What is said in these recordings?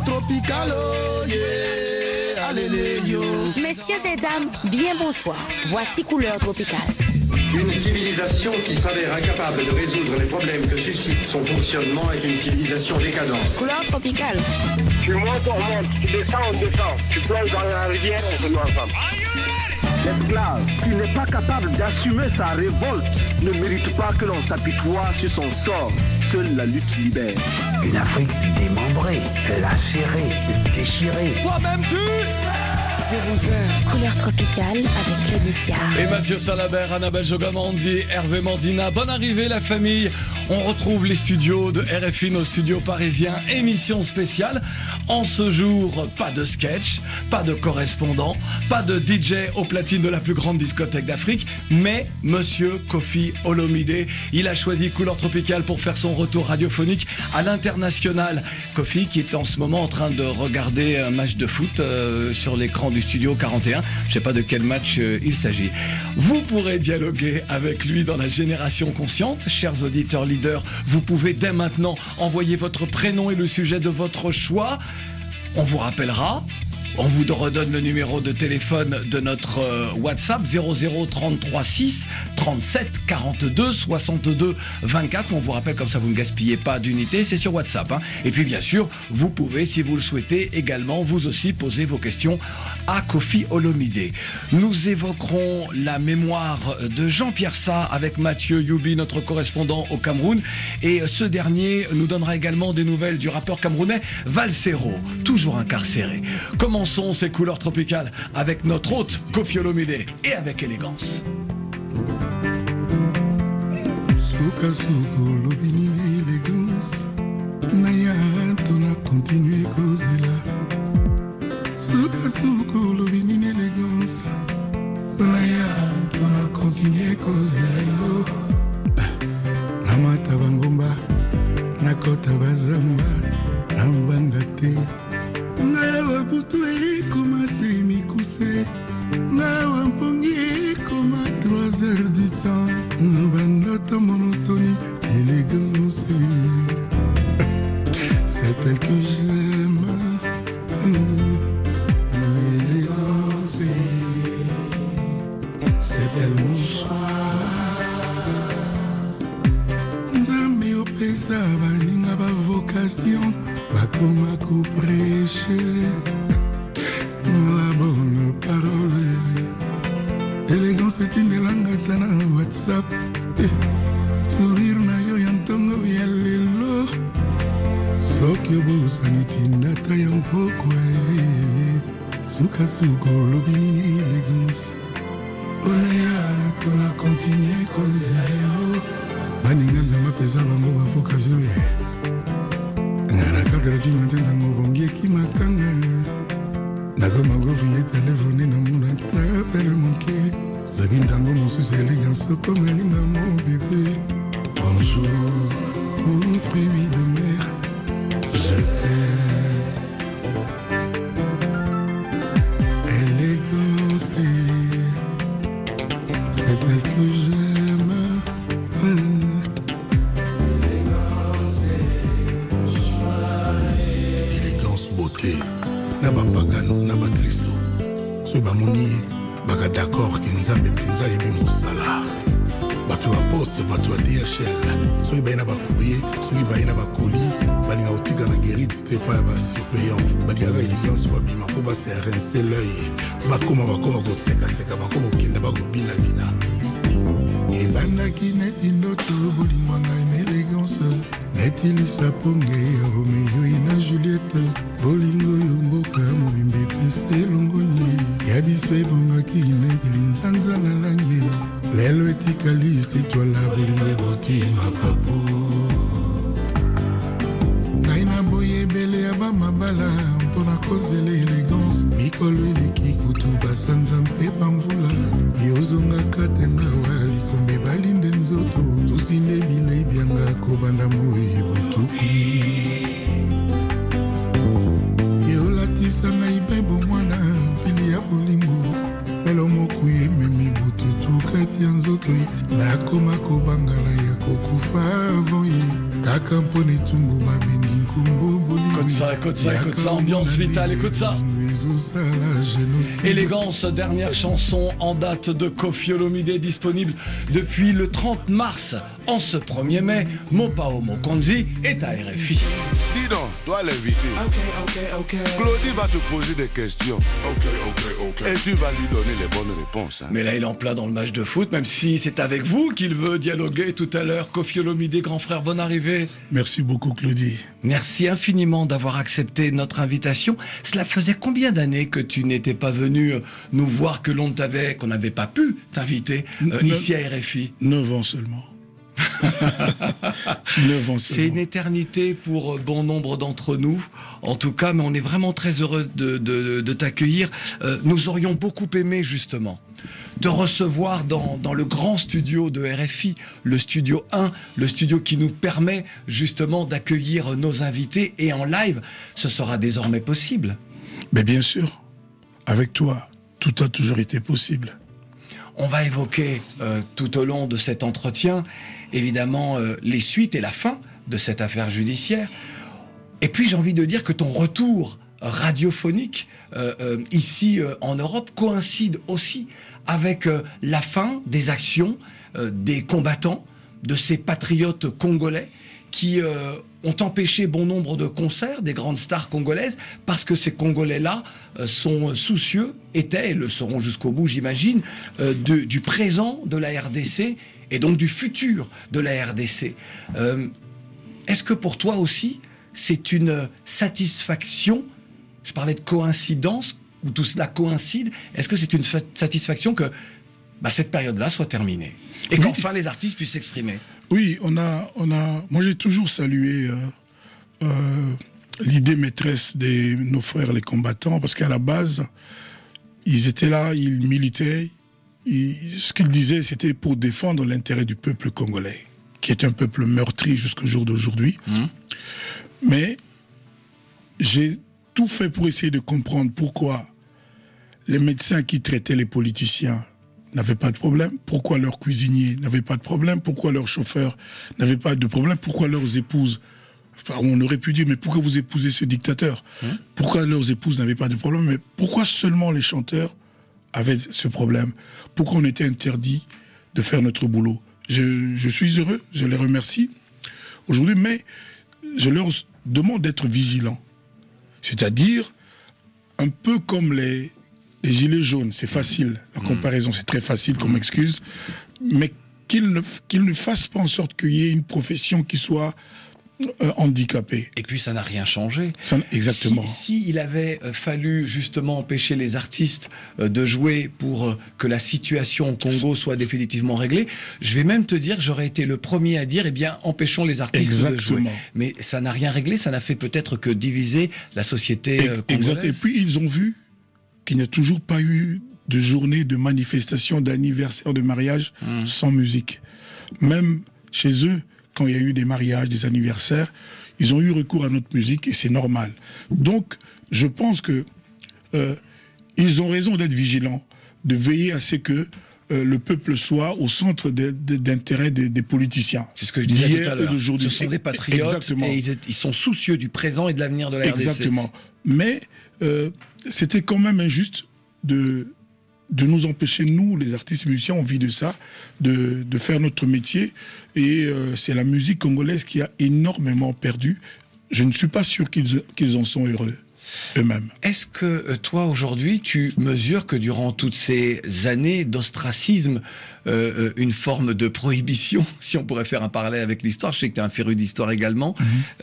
Tropical, oh yeah, allez yo. Messieurs et dames, bien bonsoir. Voici Couleur Tropicale. Une civilisation qui s'avère incapable de résoudre les problèmes que suscite son fonctionnement est une civilisation décadente. Couleur Tropicale. Tu montes, on monte. Tu descends, on descend. Tu plonges dans la rivière, on se met ensemble. L'esclave qui n'est pas capable d'assumer sa révolte ne mérite pas que l'on s'apitoie sur son sort. Seule la lutte libère. Une Afrique démembrée, lacérée, déchirée. Toi-même tu... Couleur Tropicale avec Laetitia. Et Mathieu Salabert, Annabelle Jogamandi, Hervé Mandina. Bonne arrivée la famille. On retrouve les studios de RFI, nos studios parisiens. Émission spéciale. En ce jour, pas de sketch, pas de correspondant, pas de DJ au platine de la plus grande discothèque d'Afrique, mais Monsieur Koffi Olomide. Il a choisi Couleur Tropicale pour faire son retour radiophonique à l'international. Koffi qui est en ce moment en train de regarder un match de foot sur l'écran du Studio 41. Je ne sais pas de quel match il s'agit. Vous pourrez dialoguer avec lui dans la génération consciente. Chers auditeurs leaders, vous pouvez dès maintenant envoyer votre prénom et le sujet de votre choix. On vous rappellera. On vous redonne le numéro de téléphone de notre WhatsApp 0033 6 37 42 62 24. On vous rappelle, comme ça vous ne gaspillez pas d'unité, c'est sur WhatsApp. Hein. Et puis bien sûr, vous pouvez, si vous le souhaitez, également vous aussi poser vos questions à Koffi Olomide. Nous évoquerons la mémoire de Jean-Pierre Sa avec Mathieu Youbi, notre correspondant au Cameroun. Et ce dernier nous donnera également des nouvelles du rappeur camerounais Valsero, toujours incarcéré. Commençons ces couleurs tropicales avec notre hôte Koffi Olomide et avec élégance. Suka suka lobinini élégance Naya tona continue kozela Suka suka lobinini élégance Naya tona continue kozela yo Namata bangomba Nakota bazamba Nambanga te Nawa butu commencé m'écousser Nawa mpongi comme à 3 heures du temps Bandota monotonie, élégance C'est elle que j'aime Élégance C'est elle mon choix Nzambe opesa baninga ba vocation Bakoma ko prêcher La bonne parole Élégance est une langue tana WhatsApp Sourire na yo yantongo ya lelo Soki obosaniti nata ya mpokwe Suka suka lobinini élégance Onaya tona continue kozela yo Baninga nzamba pesa bango bavocation ye Ngana 4 du matin ntango bongi ekimakanga Nagoma goviye telefone na mona tapele monke Zagi ntango mosusu élégance komeli na mon bébé Bonjour, mon fruit de mer Je t'aime Élégance C'est elle que j'aime Élégance, beauté Naba pagano, naba Christo Soy bamoni Baka d'accord que Nzambe penza yebi mosala Bato ya poste, bato ya DHL Soy baina ba courrier, soy baina ba colis Balinga otika na guérite te pa ya ba surveillant Balinga ga élégance wabima po ba se rincer l'œil Bakoma ko seka seka bakoma okenda bako bina bina Ebandaki neti ndoto bolingo ngai élégance Neti lisaponge ya Romeo ina Juliette Bolingo yo mboka mobimbe pese longoni Ya biso ebongaki neti linzanza na langi Lelo etikali sitwala bolingo eboti mapapu Ngai na boye ebele ya bamabala Mpona kozela élégance Mikolo eleki kutu basanza mpe pamvula Yozongaka tenga wali kombe balinde nzoto Tusinde bilei bianga kobanda moyi butuki Yolatisa ngai bebo mwana pili ya bolingo Lelo moku ememi bututu kati ya nzoto Nakoma kobangala ya kokufa avant ye Kaka mpone tumbu mabengi nkumbo bolingo Écoute ça, ambiance vitale, écoute ça. Élégance, dernière chanson en date de Koffi Olomide, disponible depuis le 30 mars. En ce 1er mai, Mopao Mokonzi est à RFI. Dis donc, toi l'invité. Claudie va te poser des questions. Et tu vas lui donner les bonnes réponses. Hein. Mais là, il est en plein dans le match de foot, même si c'est avec vous qu'il veut dialoguer tout à l'heure. Koffi Olomide, grand frère, bonne arrivée. Merci beaucoup, Claudie. Merci infiniment d'avoir accepté notre invitation. Cela faisait combien d'années que tu n'étais pas venu nous voir, qu'on n'avait pas pu t'inviter ici à RFI? 9 ans seulement. 9 ans seulement. C'est une éternité pour bon nombre d'entre nous, en tout cas, mais on est vraiment très heureux de t'accueillir. Nous aurions beaucoup aimé justement te recevoir dans le grand studio de RFI, le studio 1, le studio qui nous permet justement d'accueillir nos invités, et en live, ce sera désormais possible. Mais bien sûr, avec toi, tout a toujours été possible. On va évoquer tout au long de cet entretien, évidemment, les suites et la fin de cette affaire judiciaire. Et puis j'ai envie de dire que ton retour radiophonique ici en Europe coïncide aussi avec la fin des actions des combattants, de ces patriotes congolais qui ont empêché bon nombre de concerts des grandes stars congolaises, parce que ces Congolais-là sont soucieux, étaient et le seront jusqu'au bout, j'imagine, du présent de la RDC et donc du futur de la RDC. Est-ce que pour toi aussi, c'est une satisfaction? Je parlais de coïncidence, où tout cela coïncide. Est-ce que c'est une satisfaction que cette période-là soit terminée et qu'enfin les artistes puissent s'exprimer? Oui, moi j'ai toujours salué l'idée maîtresse de nos frères les combattants, parce qu'à la base, ils étaient là, ils militaient. Ce qu'ils disaient, c'était pour défendre l'intérêt du peuple congolais, qui est un peuple meurtri jusqu'au jour d'aujourd'hui. Mais j'ai tout fait pour essayer de comprendre pourquoi les médecins qui traitaient les politiciens n'avaient pas de problème, pourquoi leurs cuisiniers n'avaient pas de problème, pourquoi leurs chauffeurs n'avaient pas de problème, pourquoi leurs épouses... On aurait pu dire, mais pourquoi vous épousez ce dictateur? Pourquoi leurs épouses n'avaient pas de problème? Mais pourquoi seulement les chanteurs avaient ce problème? Pourquoi on était interdit de faire notre boulot? Je suis heureux, je les remercie aujourd'hui, mais je leur demande d'être vigilants. C'est-à-dire, un peu comme les gilets jaunes, c'est facile, la comparaison c'est très facile comme excuse, mais qu'ils ne fassent pas en sorte qu'il y ait une profession qui soit handicapée. Et puis ça n'a rien changé. Exactement. Si il avait fallu justement empêcher les artistes de jouer pour que la situation au Congo soit définitivement réglée, je vais même te dire, j'aurais été le premier à dire, empêchons les artistes de jouer. Mais ça n'a rien réglé, ça n'a fait peut-être que diviser la société congolaise. Et puis ils ont vu qu'il n'y a toujours pas eu de journée, de manifestation, d'anniversaire, de mariage sans musique. Même chez eux, quand il y a eu des mariages, des anniversaires, ils ont eu recours à notre musique, et c'est normal. Donc, je pense que ils ont raison d'être vigilants, de veiller à ce que le peuple soit au centre d'intérêt des politiciens. C'est ce que je disais tout à l'heure. Ce sont des patriotes. Exactement. Et ils sont soucieux du présent et de l'avenir de la RDC. Exactement. Mais c'était quand même injuste de nous empêcher, nous, les artistes musiciens, on vit de ça, de faire notre métier. Et c'est la musique congolaise qui a énormément perdu. Je ne suis pas sûr qu'ils en sont heureux eux-mêmes. Est-ce que toi, aujourd'hui, tu mesures que durant toutes ces années d'ostracisme, une forme de prohibition, si on pourrait faire un parallèle avec l'histoire, je sais que tu es un féru d'histoire également,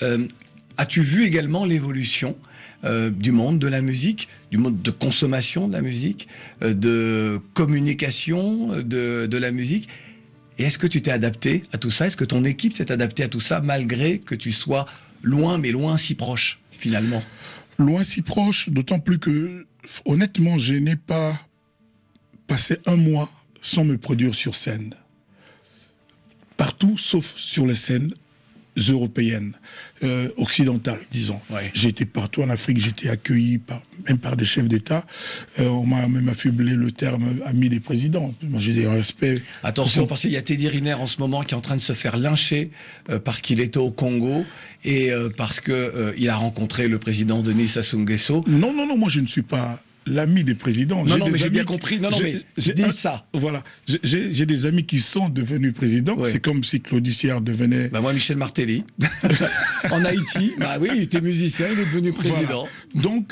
as-tu vu également l'évolution du monde de la musique, du monde de consommation de la musique, de communication de la musique? Et est-ce que tu t'es adapté à tout ça? Est-ce que ton équipe s'est adaptée à tout ça, malgré que tu sois loin, mais loin si proche, finalement? Loin si proche, d'autant plus que, honnêtement, je n'ai pas passé un mois sans me produire sur scène. Partout, sauf sur les scènes, européennes, occidentales, disons. Ouais. J'ai été partout en Afrique, j'ai été accueilli même par des chefs d'État. On m'a même affublé le terme ami des présidents. Moi, j'ai des respects. Attention, parce qu'il y a Teddy Riner en ce moment qui est en train de se faire lyncher parce qu'il était au Congo et parce qu'il a rencontré le président Denis Sassou Nguesso. Non, moi je ne suis pas l'ami des présidents. Non, mais j'ai bien compris. Non, mais j'ai dit ça. Voilà. J'ai des amis qui sont devenus présidents. Ouais. C'est comme si Claude Issard devenait... Moi, Michel Martelly. En Haïti. Oui, il était musicien, il est devenu président. Voilà. Donc,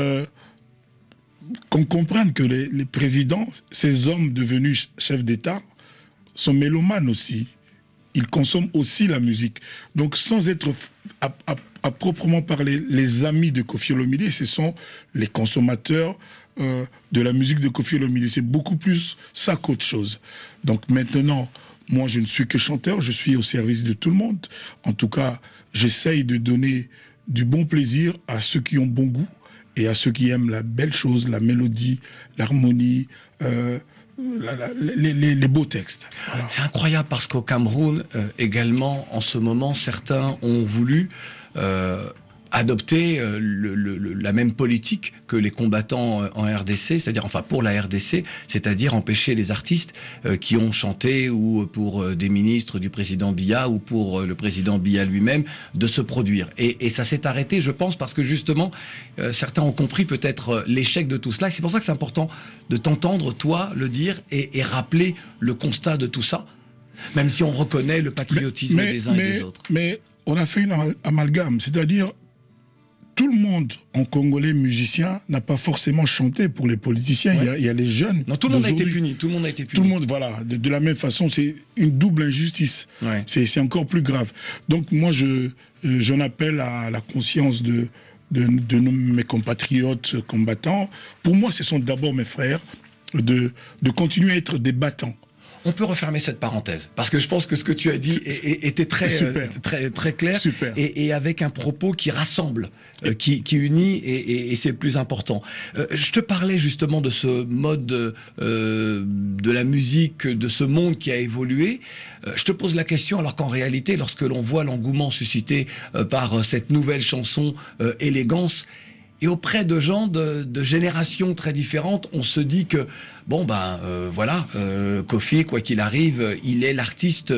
qu'on comprenne que les présidents, ces hommes devenus chefs d'État, sont mélomanes aussi. Ils consomment aussi la musique. Donc, sans être à proprement parler les amis de Koffi Olomide, ce sont les consommateurs de la musique de Koffi Olomide. C'est beaucoup plus ça qu'autre chose. Donc maintenant, moi je ne suis que chanteur, je suis au service de tout le monde. En tout cas, j'essaye de donner du bon plaisir à ceux qui ont bon goût et à ceux qui aiment la belle chose, la mélodie, l'harmonie, les beaux textes. Voilà. C'est incroyable parce qu'au Cameroun, également, en ce moment, certains ont voulu adopter la même politique que les combattants en RDC, c'est-à-dire, enfin pour la RDC, c'est-à-dire empêcher les artistes qui ont chanté ou pour des ministres du président Biya ou pour le président Biya lui-même de se produire. Et ça s'est arrêté, je pense, parce que justement, certains ont compris peut-être l'échec de tout cela. Et c'est pour ça que c'est important de t'entendre, toi, le dire et rappeler le constat de tout ça, même si on reconnaît le patriotisme des uns et des autres. Mais on a fait une amalgame, c'est-à-dire tout le monde en congolais musicien n'a pas forcément chanté pour les politiciens. Ouais. Il y a les jeunes. Non, tout le monde a été puni. Tout le monde a été puni. Tout le monde, voilà. De la même façon, c'est une double injustice. Ouais. C'est encore plus grave. Donc moi, j'en appelle à la conscience de mes compatriotes combattants. Pour moi, ce sont d'abord mes frères, de continuer à être des battants. On peut refermer cette parenthèse, parce que je pense que ce que tu as dit était très clair et avec un propos qui rassemble, qui unit, et c'est le plus important. Je te parlais justement de ce mode de la musique, de ce monde qui a évolué. Je te pose la question, alors qu'en réalité, lorsque l'on voit l'engouement suscité par cette nouvelle chanson Élégance, et auprès de gens de générations très différentes, on se dit que, voilà, Koffi, quoi qu'il arrive, il est l'artiste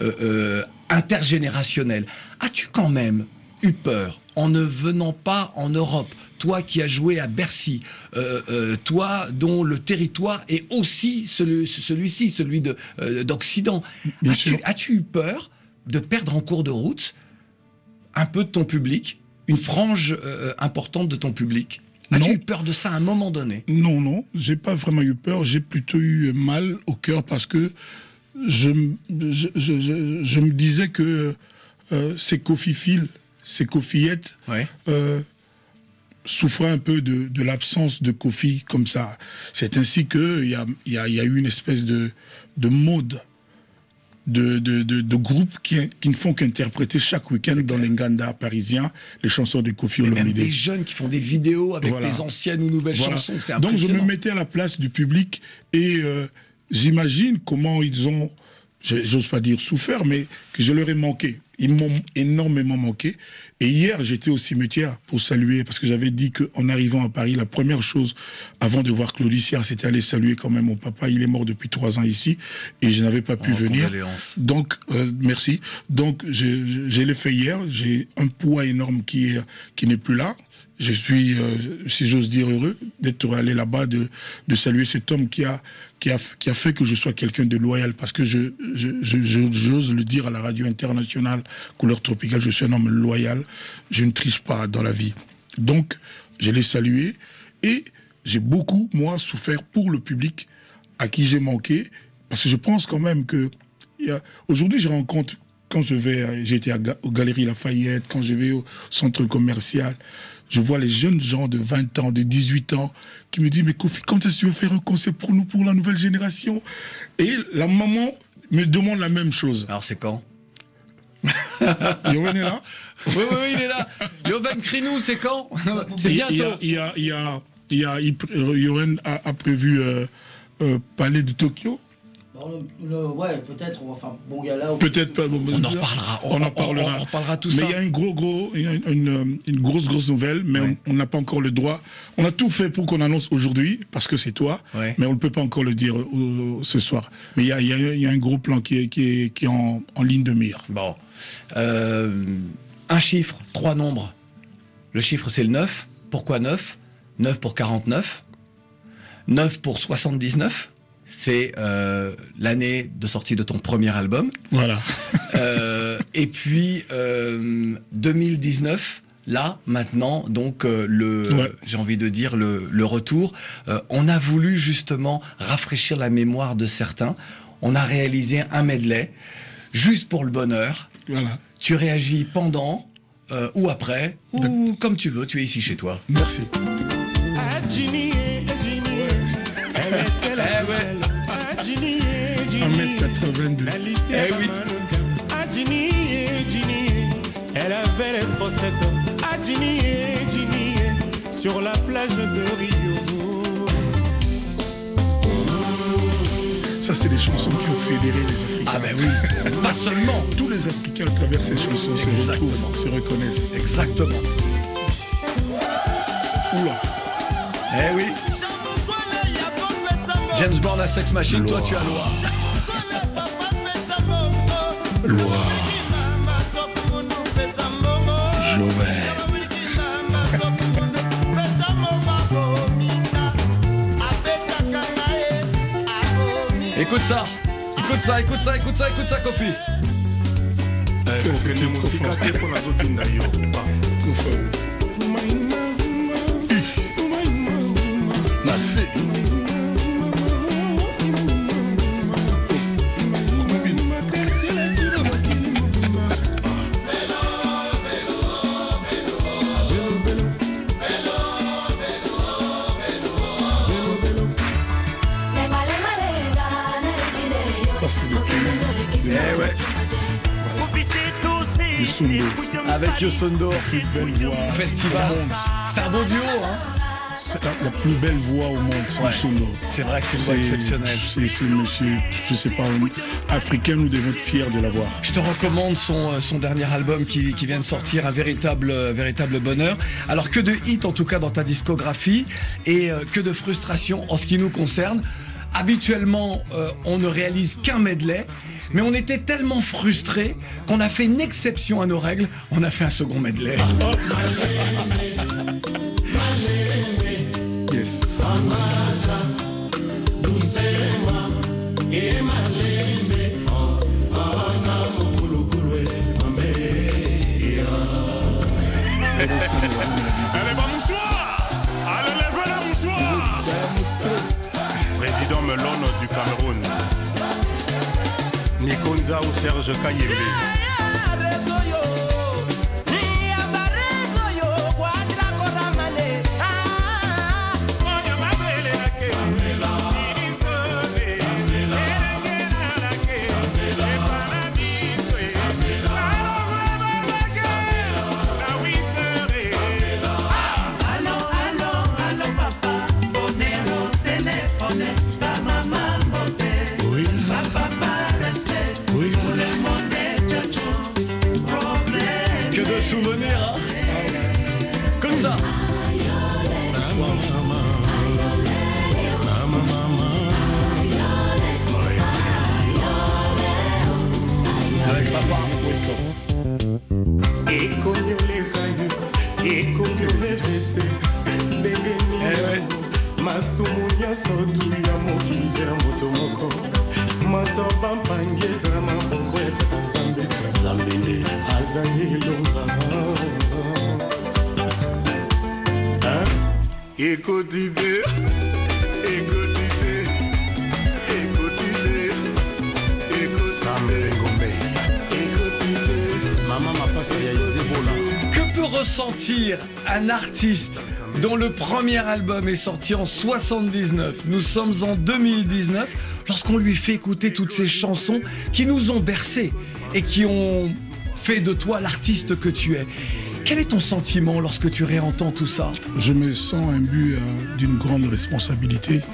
intergénérationnel. As-tu quand même eu peur, en ne venant pas en Europe, toi qui as joué à Bercy, toi dont le territoire est aussi celui-ci, celui d'Occident, as-tu eu peur de perdre en cours de route un peu de ton public, une frange importante de ton public? As-tu eu peur de ça à un moment donné? Non, j'ai pas vraiment eu peur. J'ai plutôt eu mal au cœur parce que je me disais que ces Koffi-philes, ces Koffiettes souffraient un peu de l'absence de Koffi comme ça. C'est ainsi qu'il y a eu une espèce de mode de groupes qui ne font qu'interpréter chaque week-end dans les Nganda parisiens les chansons de Koffi Olomide. Même des jeunes qui font des vidéos avec des anciennes ou nouvelles chansons, c'est impressionnant. Donc je me mettais à la place du public et j'imagine comment ils ont, j'ose pas dire souffert, mais que je leur ai manqué. Ils m'ont énormément manqué. Et hier, j'étais au cimetière pour saluer, parce que j'avais dit qu'en arrivant à Paris, la première chose, avant de voir Claude Issard, c'était aller saluer quand même mon papa. Il est mort depuis 3 ans ici, et je n'avais pas pu venir. Donc, merci. Donc, je l'ai fait hier. J'ai un poids énorme qui n'est plus là. Je suis, si j'ose dire, heureux d'être allé là-bas, de saluer cet homme qui a fait que je sois quelqu'un de loyal, parce que j'ose le dire à la radio internationale Couleur Tropicale, je suis un homme loyal, je ne triche pas dans la vie. Donc, je l'ai salué et j'ai beaucoup, moi, souffert pour le public à qui j'ai manqué, parce que je pense quand même que aujourd'hui, je rencontre, quand j'ai été aux Galeries Lafayette, quand je vais au centre commercial, je vois les jeunes gens de 20 ans, de 18 ans, qui me disent « Mais Koffi, quand est-ce que tu veux faire un concert pour nous, pour la nouvelle génération ?» Et la maman me demande la même chose. Alors c'est quand? Yoann est là? Oui, il est là. Yoann, crie-nous, c'est quand? C'est bientôt. Yoann a prévu Palais de Tokyo. Ouais, peut-être, enfin, bon gars là. Peut-être pas. Bon, On en reparlera. On en reparlera tout ça. Mais il y a une grosse nouvelle, mais on n'a pas encore le droit. On a tout fait pour qu'on annonce aujourd'hui, parce que c'est toi, mais on ne peut pas encore le dire ce soir. Mais il y a un gros plan qui est en ligne de mire. Bon. Un chiffre, 3 nombres. Le chiffre, c'est le 9. Pourquoi 9 ? 9 pour 49. 9 pour 79. C'est l'année de sortie de ton premier album. Voilà. Et puis 2019, là, maintenant, donc j'ai envie de dire le retour. On a voulu justement rafraîchir la mémoire de certains. On a réalisé un medley, juste pour le bonheur. Voilà. Tu réagis pendant ou après, ou comme tu veux, tu es ici chez toi. Merci. 1m82. Eh oui. Elle avait les fossettes à Ginny sur la plage de Rio. Ça, c'est des chansons qui ont fédéré les Africains. Ah ben oui, pas seulement. Tous les Africains à travers ces chansons se retrouvent, se reconnaissent. Exactement. Oula. Eh oui. James Bond à Sex Machine, Loire. Toi tu as Loire. Loire. Jovel. Écoute ça. Écoute ça, Kofi. C'est trop fort. Trop fort. Merci. Ça, c'est le pays. Eh ouais. Avec Yosondo, Festival. C'est un beau duo, hein. C'est la plus belle voix au monde, Yosondo. C'est vrai que c'est une voix exceptionnelle. C'est monsieur, je sais pas, africain, nous devons être fiers de l'avoir. Je te recommande son dernier album qui vient de sortir, un véritable bonheur. Alors que de hits en tout cas dans ta discographie et que de frustration en ce qui nous concerne. Habituellement, on ne réalise qu'un medley, mais on était tellement frustrés qu'on a fait une exception à nos règles, on a fait un second medley. Yes. Allez, va mouchoir! Allez, levez le mouchoir! Président Melon du Cameroun. Nikonza ou Serge Kayembe. Souvenir, hein. Comme ça. Avec papa. Que peut ressentir un artiste dont le premier album est sorti en 79, nous sommes en 2019, lorsqu'on lui fait écouter toutes ces chansons qui nous ont bercés et qui ont fait de toi l'artiste que tu es? Quel est ton sentiment lorsque tu réentends tout ça? Je me sens imbu d'une grande responsabilité.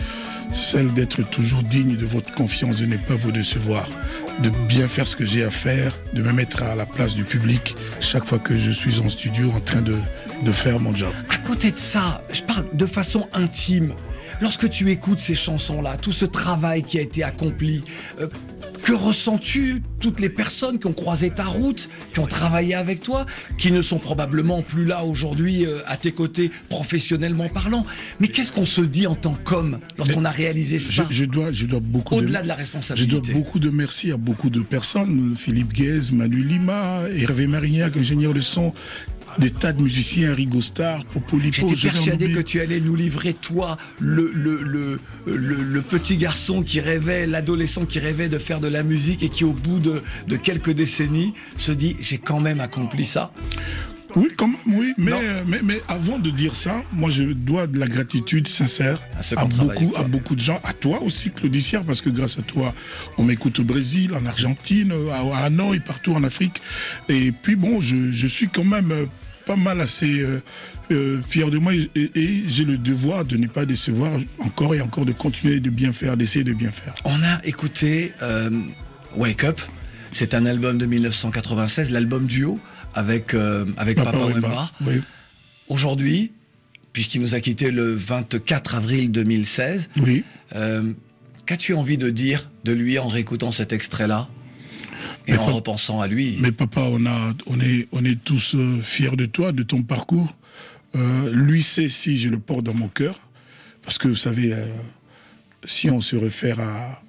celle d'être toujours digne de votre confiance, de ne pas vous décevoir, de bien faire ce que j'ai à faire, de me mettre à la place du public chaque fois que je suis en studio en train de faire mon job. À côté de ça, je parle de façon intime. Lorsque tu écoutes ces chansons-là, tout ce travail qui a été accompli, que ressens-tu, toutes les personnes qui ont croisé ta route, qui ont travaillé avec toi, qui ne sont probablement plus là aujourd'hui à tes côtés, professionnellement parlant. Mais qu'est-ce qu'on se dit en tant qu'homme lorsqu'on a réalisé ça? Je dois beaucoup au-delà de la responsabilité. Je dois beaucoup de merci à beaucoup de personnes. Philippe Guez, Manu Lima, Hervé Marignac, ingénieur de son, des tas de musiciens, Rigo Starr, Popolipo. J'étais persuadé que tu allais nous livrer, toi, le petit garçon qui rêvait, l'adolescent qui rêvait de faire de la musique et qui, au bout de quelques décennies, se dit « j'ai quand même accompli ça ». Oui, quand même, oui. Mais avant de dire ça, moi, je dois de la gratitude sincère à beaucoup de gens, à toi aussi, Claudicière, parce que grâce à toi, on m'écoute au Brésil, en Argentine, à Hanoï, partout en Afrique. Et puis bon, je suis quand même pas mal assez fier de moi et j'ai le devoir de ne pas décevoir encore et encore, de continuer de bien faire, d'essayer de bien faire. On a écouté Wake Up, c'est un album de 1996, l'album duo avec Papa Wemba. Oui. Aujourd'hui, puisqu'il nous a quittés le 24 avril 2016, oui. Qu'as-tu envie de dire de lui en réécoutant cet extrait-là et en repensant à lui? Mais papa, on est tous fiers de toi, de ton parcours. Lui sait si je le porte dans mon cœur, parce que vous savez, si on se réfère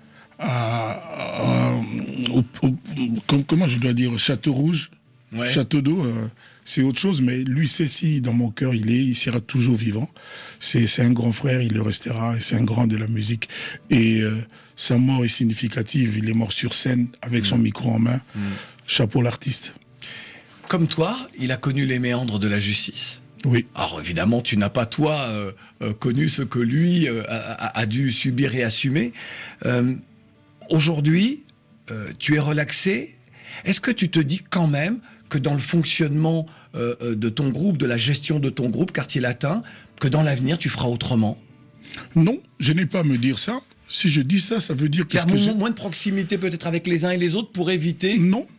comment je dois dire, Château Rouge, ouais. Château d'eau, c'est autre chose, mais lui sait si dans mon cœur il sera toujours vivant. C'est un grand frère, il le restera, et c'est un grand de la musique. Et sa mort est significative, il est mort sur scène avec son micro en main. Chapeau l'artiste. Comme toi, il a connu les méandres de la justice. Oui. Alors évidemment, tu n'as pas, toi, connu ce que lui a dû subir et assumer. Aujourd'hui, tu es relaxé. Est-ce que tu te dis quand même que dans le fonctionnement de ton groupe, de la gestion de ton groupe Quartier Latin, que dans l'avenir, tu feras autrement? Non, je n'ai pas à me dire ça. Si je dis ça, ça veut dire que... moins de proximité peut-être avec les uns et les autres pour éviter... Non.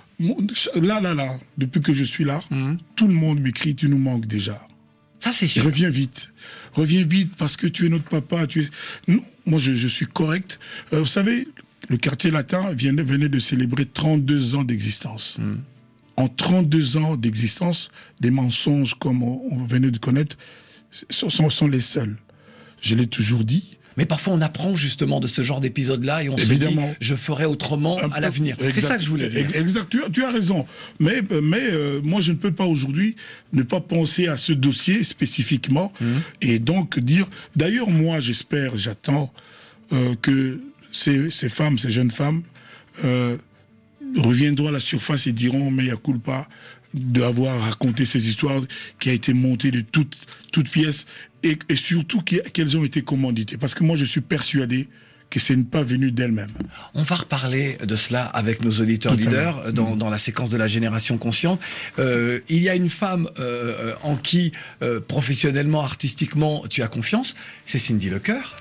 Là, depuis que je suis là, tout le monde m'écrit, tu nous manques déjà. Ça, c'est sûr. Reviens vite parce que tu es notre papa. Non, moi je suis correct. Vous savez, le Quartier Latin venait de célébrer 32 ans d'existence. En 32 ans d'existence, des mensonges comme on venait de connaître sont les seuls. Je l'ai toujours dit. Mais parfois on apprend justement de ce genre d'épisode-là et on se dit je ferai autrement à l'avenir. C'est ça que je voulais dire. Exact, tu as raison. Mais moi je ne peux pas aujourd'hui ne pas penser à ce dossier spécifiquement et donc dire... D'ailleurs moi j'attends que ces femmes, ces jeunes femmes reviendront à la surface et diront mea culpa d'avoir raconté ces histoires qui a été montée de toutes pièces et surtout qu'elles ont été commanditées. Parce que moi, je suis persuadé que ce n'est pas venu d'elles-mêmes. On va reparler de cela avec nos auditeurs leaders dans la séquence de la génération consciente. Il y a une femme en qui, professionnellement, artistiquement, tu as confiance, c'est Cindy Lecoeur.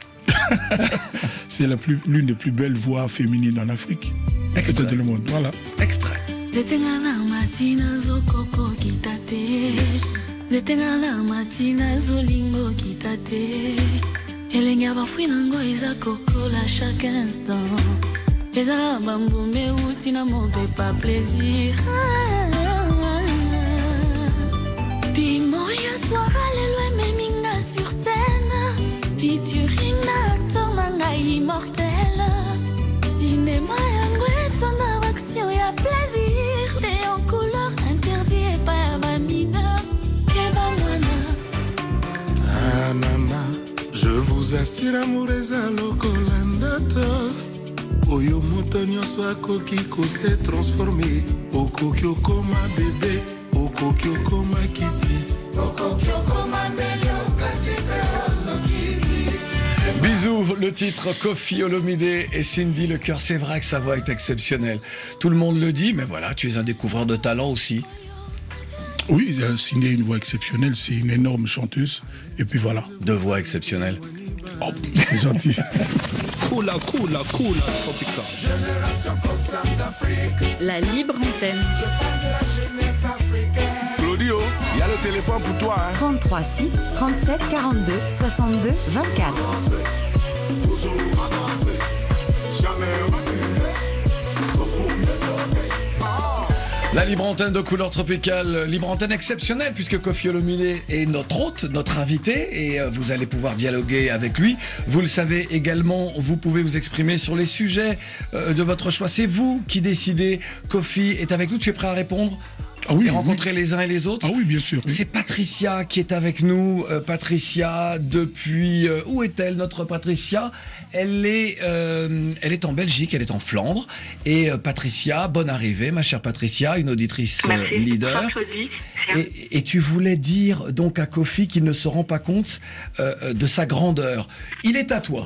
C'est l'une des plus belles voix féminines en Afrique. Extrait. Peut-être le monde. Voilà. Extrait. Zetengala matina zolingo kitate Elenya bafui nango eza kokola chaque instant Ezala bambume utina mauvais pas plaisir Puis moya soara lelo meminga sur scène Featuring acteur manga immortel Cinéma yango etonda action ya plaisir Mais en couleur interdit et pas à mineur Je vous assure amour eza lokola ndoto Oyo moto nyonso akoki kose transforme Okoki okoma bébé, okoki okoma kiti Okoki okoma mbeli okati pe ozokisi Bisous, le titre Koffi Olomide et Cindy Lecoeur. C'est vrai que sa voix est exceptionnelle. Tout le monde le dit, mais voilà, tu es un découvreur de talent aussi. Oui, Cindy a une voix exceptionnelle, c'est une énorme chanteuse. Et puis voilà. Deux voix exceptionnelles. Oh, c'est gentil. Cool, tropical. La libre antenne. Claudio, il y a le téléphone pour toi. 33 6 37 42 62 24. Toujours avancer, jamais reculer, sauf pour mieux sauter. La libre antenne de couleur tropicale, libre antenne exceptionnelle puisque Koffi Olomide est notre hôte, notre invité et vous allez pouvoir dialoguer avec lui. Vous le savez également, vous pouvez vous exprimer sur les sujets de votre choix. C'est vous qui décidez. Koffi est avec nous, tu es prêt à répondre ? Oui, et rencontrer les uns et les autres. Ah oui, bien sûr. Oui. C'est Patricia qui est avec nous. Patricia, depuis... où est-elle, notre Patricia ? Elle est en Belgique, elle est en Flandre. Et Patricia, bonne arrivée, ma chère Patricia, une auditrice leader. Et tu voulais dire donc à Koffi qu'il ne se rend pas compte de sa grandeur. Il est à toi.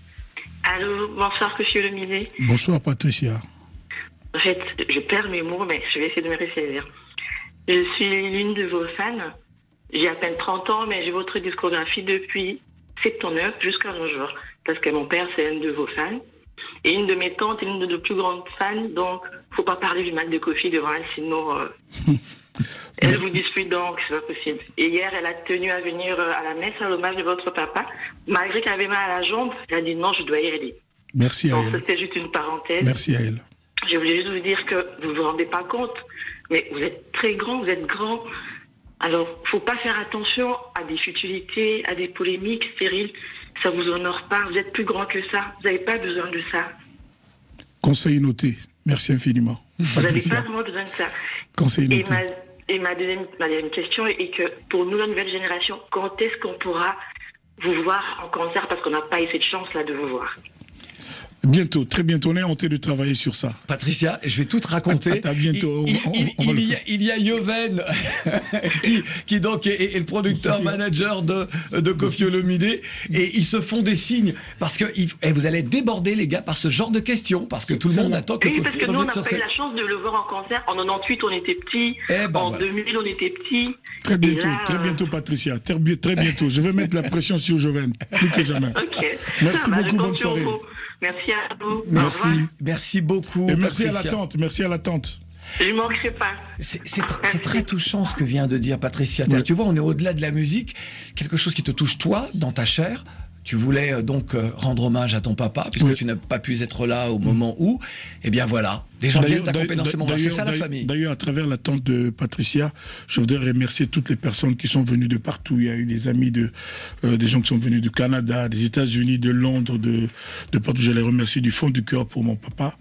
Allô, bonsoir Koffi Olomide. Bonsoir Patricia. En fait, je perds mes mots, mais je vais essayer de me ressaisir. Je suis l'une de vos fans. J'ai à peine 30 ans, mais j'ai votre discographie depuis 79 jusqu'à nos jours. Parce que mon père, c'est une de vos fans. Et une de mes tantes est une de nos plus grandes fans. Donc, faut pas parler du mal de Koffi devant elle, sinon elle vous dispute, donc c'est pas possible. Et hier, elle a tenu à venir à la messe à l'hommage de votre papa. Malgré qu'elle avait mal à la jambe, elle a dit non, je dois y aller. Merci à elle. Donc, c'était juste une parenthèse. Merci à elle. Je voulais juste vous dire que vous ne vous rendez pas compte, mais vous êtes très grand, vous êtes grand. Alors, il ne faut pas faire attention à des futilités, à des polémiques stériles. Ça ne vous honore pas. Vous êtes plus grand que ça. Vous n'avez pas besoin de ça. Conseil noté. Merci infiniment. Vous n'avez pas vraiment besoin de ça. Conseil noté. Et ma deuxième question est que pour nous, la nouvelle génération, quand est-ce qu'on pourra vous voir en concert, parce qu'on n'a pas eu cette chance-là de vous voir? Bientôt, très bientôt, on est en train de travailler sur ça. Patricia, je vais tout te raconter. À bientôt. Il y a Yoven qui donc est le producteur manager de Koffi Olomide et ils se font des signes parce que vous allez déborder les gars par ce genre de questions parce que tout le monde attend que Koffi remette sur scène. Parce que nous on n'a pas eu la chance de le voir en concert. En 98 on était petits, en 2000 on était petits. Très bientôt Patricia, très bientôt. Je vais mettre la pression sur Yoven, plus que jamais. Ok. Merci beaucoup, bonne soirée. Merci à vous. Merci beaucoup. Et merci à l'attente. Je ne manquerai pas. C'est très touchant ce que vient de dire Patricia. Ouais. Tu vois, on est au-delà de la musique, quelque chose qui te touche toi, dans ta chair. Tu voulais donc rendre hommage à ton papa, puisque tu n'as pas pu être là au moment où. Eh bien voilà, des gens viennent t'accompagner dans ces moments. C'est ça la famille. D'ailleurs, à travers la tante de Patricia, je voudrais remercier toutes les personnes qui sont venues de partout. Il y a eu des amis des gens qui sont venus du Canada, des États-Unis, de Londres, de partout. Je les remercie du fond du cœur pour mon papa.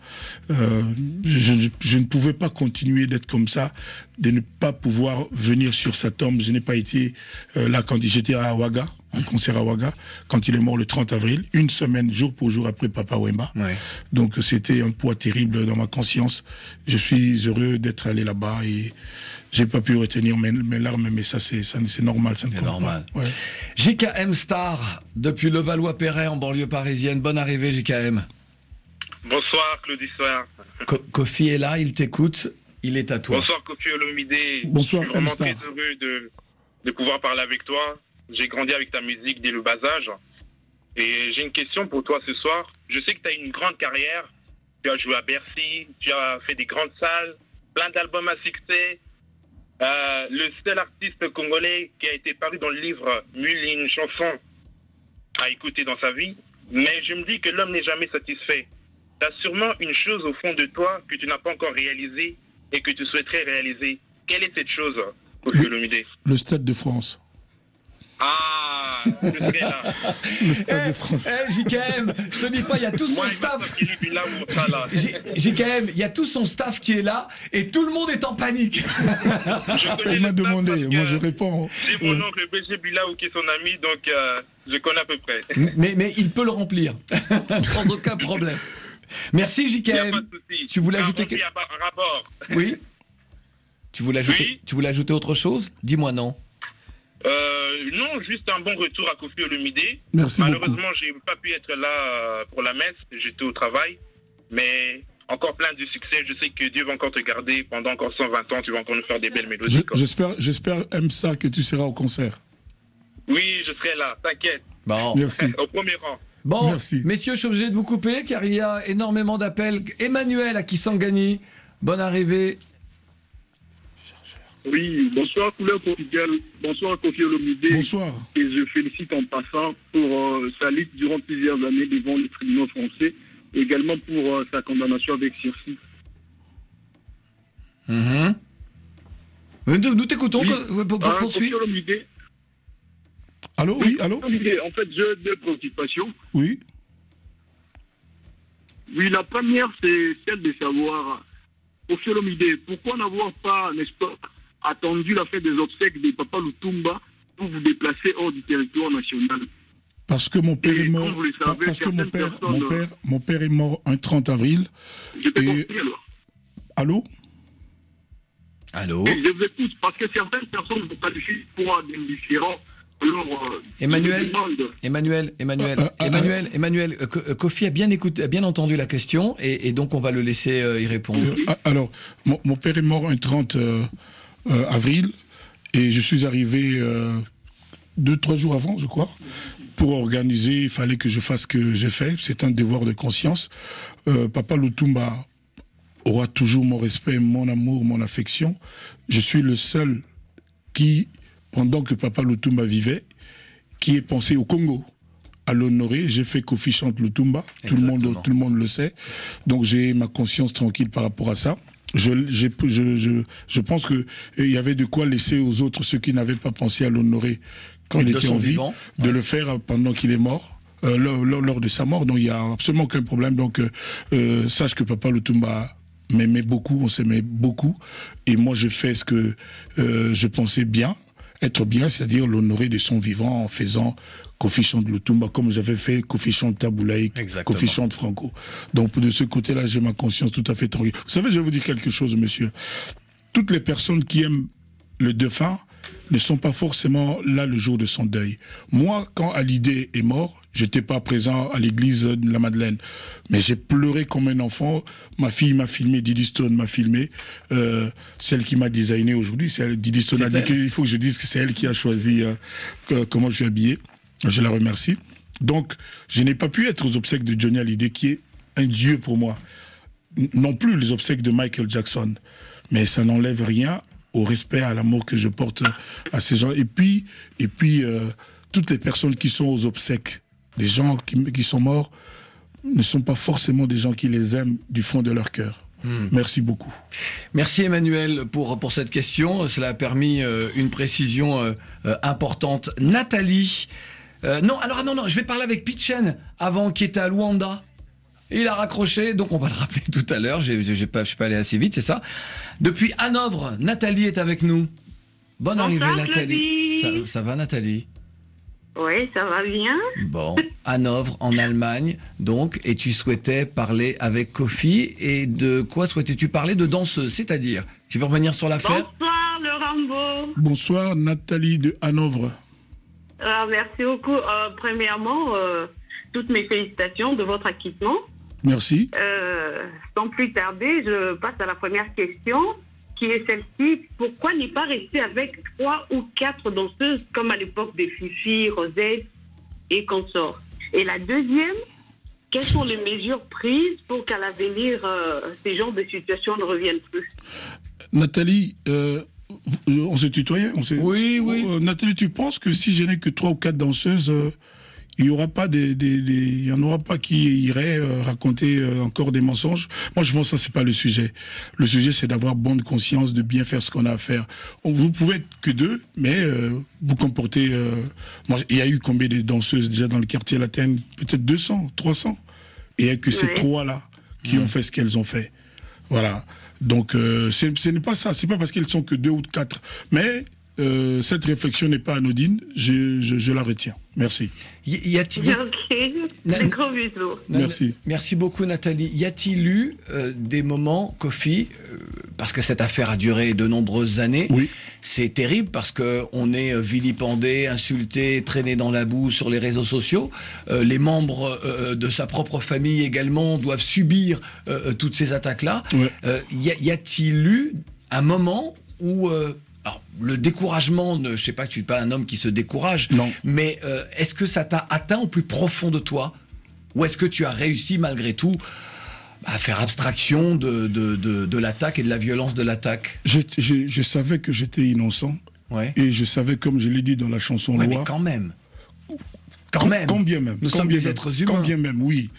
Je ne pouvais pas continuer d'être comme ça, de ne pas pouvoir venir sur sa tombe. Je n'ai pas été là quand j'étais à Ouaga. Un concert à Ouaga, quand il est mort le 30 avril, une semaine, jour pour jour après Papa Wemba. Ouais. Donc c'était un poids terrible dans ma conscience. Je suis heureux d'être allé là-bas et j'ai pas pu retenir mes larmes, mais ça c'est normal. C'est normal. Ouais. JKM Star, depuis Levallois-Perret en banlieue parisienne. Bonne arrivée JKM. Bonsoir Claudie Soir. Koffi est là, il t'écoute, il est à toi. Bonsoir Koffi Olomide. Bonsoir Je suis vraiment très heureux de pouvoir parler avec toi. J'ai grandi avec ta musique dès le bas âge. Et j'ai une question pour toi ce soir. Je sais que tu as une grande carrière. Tu as joué à Bercy, tu as fait des grandes salles, plein d'albums à succès. Le seul artiste congolais qui a été paru dans le livre 1001 chansons à écouter dans sa vie. Mais je me dis que l'homme n'est jamais satisfait. Tu as sûrement une chose au fond de toi que tu n'as pas encore réalisée et que tu souhaiterais réaliser. Quelle est cette chose, Koffi Olomide ? Le Stade de France. Ah, je serai là. Le Stade de France. JKM, je te dis pas, il y a tout son staff. JKM, il y a tout son staff qui est là et tout le monde est en panique. Il m'a demandé, moi je réponds. J'ai mon oncle BG Bilaou qui est son ami, donc je connais à peu près. Mais il peut le remplir, sans aucun problème. Merci JKM. Tu voulais ajouter un rapport. Oui. Tu voulais ajouter autre chose ? Dis-moi non. Non, juste un bon retour à Koffi Olomide. Merci Malheureusement, beaucoup. J'ai pas pu être là pour la messe, j'étais au travail, mais encore plein de succès. Je sais que Dieu va encore te garder pendant encore 120 ans, tu vas encore nous faire des belles mélodies. J'espère, M-Star, que tu seras au concert. Oui, je serai là, t'inquiète. Bon. Merci. Au premier rang. Bon, Merci. messieurs, je suis obligé de vous couper car il y a énormément d'appels. Emmanuel à Kisangani, bonne arrivée. Oui, bonsoir Couleur Portugal, bonsoir Kofi Olomide. Bonsoir. Et je félicite en passant pour sa lutte durant plusieurs années devant les tribunaux français, et également pour sa condamnation avec sursis. Nous t'écoutons, poursuis. Kofi Olomide. Allô, oui, allô. En fait, j'ai deux préoccupations. Oui. Oui, la première, c'est celle de savoir, Kofi Olomide, pourquoi n'avoir pas, n'est-ce pas, attendu la fête des obsèques de Papa Lutumba pour vous déplacer hors du territoire national? Parce que mon père est mort. Vous le savez, Parce que personnes, mon père est mort un 30 avril. Je t'ai compris alors. Allô? Allô? Oui, je vous écoute, parce que certaines personnes vous qualifient pour des différents. Alors, Emmanuel, Kofi a bien écouté, a bien entendu la question et donc on va le laisser y répondre. Alors, mon père est mort un 30 avril et je suis arrivé 2-3 jours avant, je crois, pour organiser. Il fallait que je fasse ce que j'ai fait. C'est un devoir de conscience. Papa Lutumba aura toujours mon respect, mon amour, mon affection. Je suis le seul qui, pendant que Papa Lutumba vivait, qui ait pensé au Congo, à l'honorer. J'ai fait Kofi chante Lutumba, tout le monde le sait. Donc j'ai ma conscience tranquille par rapport à ça. Je pense qu'il y avait de quoi laisser aux autres, ceux qui n'avaient pas pensé à l'honorer quand il était en vie, de le faire pendant qu'il est mort, lors de sa mort. Donc il n'y a absolument aucun problème. Donc sache que Papa Lutumba m'aimait beaucoup, on s'aimait beaucoup. Et moi je fais ce que je pensais bien, être bien, c'est-à-dire l'honorer de son vivant en faisant Kofi chante Lutumba, comme j'avais fait Kofi chante Taboulaï, Kofi chante Franco. Donc de ce côté-là, j'ai ma conscience tout à fait tranquille. Vous savez, je vais vous dire quelque chose, monsieur. Toutes les personnes qui aiment le défunt ne sont pas forcément là le jour de son deuil. Moi, quand Hallyday est mort, j'étais pas présent à l'église de la Madeleine, mais j'ai pleuré comme un enfant. Ma fille m'a filmé, Didi Stone m'a filmé, celle qui m'a designé aujourd'hui. Didi Stone a dit qu'il faut que je dise que c'est elle qui a choisi comment je suis habillé. Je la remercie. Donc, je n'ai pas pu être aux obsèques de Johnny Hallyday, qui est un dieu pour moi. Non plus les obsèques de Michael Jackson. Mais ça n'enlève rien au respect, à l'amour que je porte à ces gens. Et puis toutes les personnes qui sont aux obsèques, des gens qui sont morts, ne sont pas forcément des gens qui les aiment du fond de leur cœur. Merci beaucoup. Merci Emmanuel pour cette question. Cela a permis une précision importante. Nathalie. Non, je vais parler avec Pitchen avant, qui était à Luanda. Il a raccroché, donc on va le rappeler tout à l'heure. Je suis pas allé assez vite, c'est ça. Depuis Hanovre, Nathalie est avec nous. Bonne arrivée, Nathalie. Ça va, Nathalie? Oui, ça va bien. Bon, Hanovre, en Allemagne, donc, et tu souhaitais parler avec Kofi. Et de quoi souhaitais-tu parler? De danseuse, c'est-à-dire? Tu veux revenir sur l'affaire? Bonsoir, le Rambo. Bonsoir, Nathalie de Hanovre. Merci beaucoup. Premièrement, toutes mes félicitations de votre acquittement. Merci. Sans plus tarder, je passe à la première question, qui est celle-ci. Pourquoi ne pas rester avec 3 ou 4 danseuses, comme à l'époque de Fifi, Rosette et consorts? Et la deuxième, quelles sont les mesures prises pour qu'à l'avenir, ces genres de situations ne reviennent plus? Nathalie, on se tutoyait? Oui. Nathalie, tu penses que si je n'ai que 3 ou 4 danseuses, il n'y aura pas il y en aura pas qui iraient raconter encore des mensonges? Moi, je pense que ça, c'est pas le sujet. Le sujet, c'est d'avoir bonne conscience, de bien faire ce qu'on a à faire. Vous pouvez être que 2, mais vous comportez... Moi, il y a eu combien de danseuses déjà dans le quartier latin? Peut-être 200, 300. Et il n'y a que ces 3-là qui ont fait ce qu'elles ont fait. Voilà. Donc, ce n'est pas ça. C'est pas parce qu'elles sont que 2 ou 4. Mais cette réflexion n'est pas anodine. Je la retiens. Merci. Gros bisous. Merci. Merci beaucoup, Nathalie. Y a-t-il eu des moments, Kofi, parce que cette affaire a duré de nombreuses années, oui. C'est terrible parce qu'on est vilipendé, insulté, traîné dans la boue sur les réseaux sociaux. Les membres de sa propre famille également doivent subir toutes ces attaques-là. Ouais. Y a-t-il eu un moment où... Alors, le découragement, je sais pas, tu n'es pas un homme qui se décourage, non. Mais est-ce que ça t'a atteint au plus profond de toi? Ou est-ce que tu as réussi malgré tout à faire abstraction de l'attaque et de la violence de l'attaque? Je savais que j'étais innocent. Ouais. Et je savais, comme je l'ai dit dans la chanson Loi... mais quand même. Quand même. Nous sommes des êtres humains. Quand bien même, oui.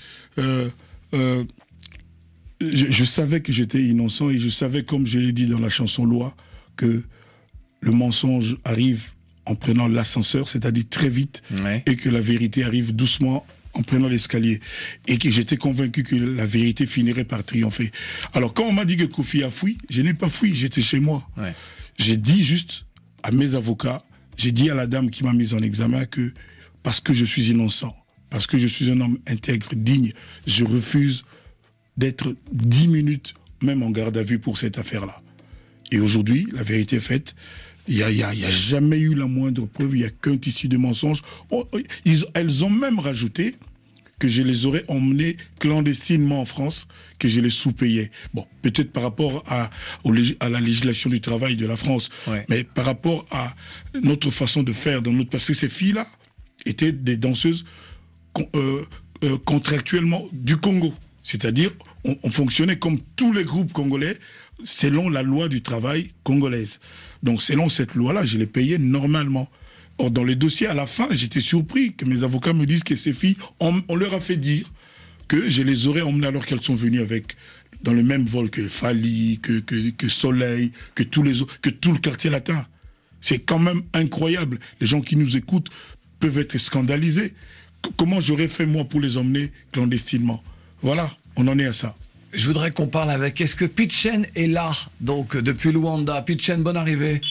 Je savais que j'étais innocent et je savais, comme je l'ai dit dans la chanson Loi, que le mensonge arrive en prenant l'ascenseur, c'est-à-dire très vite, et que la vérité arrive doucement en prenant l'escalier. Et que j'étais convaincu que la vérité finirait par triompher. Alors quand on m'a dit que Kofi a fui, je n'ai pas fui, j'étais chez moi. Ouais. J'ai dit juste à mes avocats, j'ai dit à la dame qui m'a mis en examen que parce que je suis innocent, parce que je suis un homme intègre, digne, je refuse d'être 10 minutes même en garde à vue pour cette affaire-là. Et aujourd'hui, la vérité est faite. Il n'y a jamais eu la moindre preuve, il n'y a qu'un tissu de mensonges. Elles ont même rajouté que je les aurais emmenés clandestinement en France, que je les sous-payais. Bon, peut-être par rapport à la législation du travail de la France, mais par rapport à notre façon de faire dans notre... Parce que ces filles-là étaient des danseuses contractuellement du Congo. C'est-à-dire, on fonctionnait comme tous les groupes congolais, selon la loi du travail congolaise. Donc, selon cette loi-là, je les payais normalement. Or, dans les dossiers, à la fin, j'étais surpris que mes avocats me disent que ces filles, on leur a fait dire que je les aurais emmenées alors qu'elles sont venues dans le même vol que Fali, que Soleil, que tous les autres, que tout le quartier latin. C'est quand même incroyable. Les gens qui nous écoutent peuvent être scandalisés. Comment j'aurais fait, moi, pour les emmener clandestinement? Voilà, on en est à ça. Je voudrais qu'on parle avec... Est-ce que Pitchen est là, donc, depuis Luanda? Pitchen, bonne arrivée.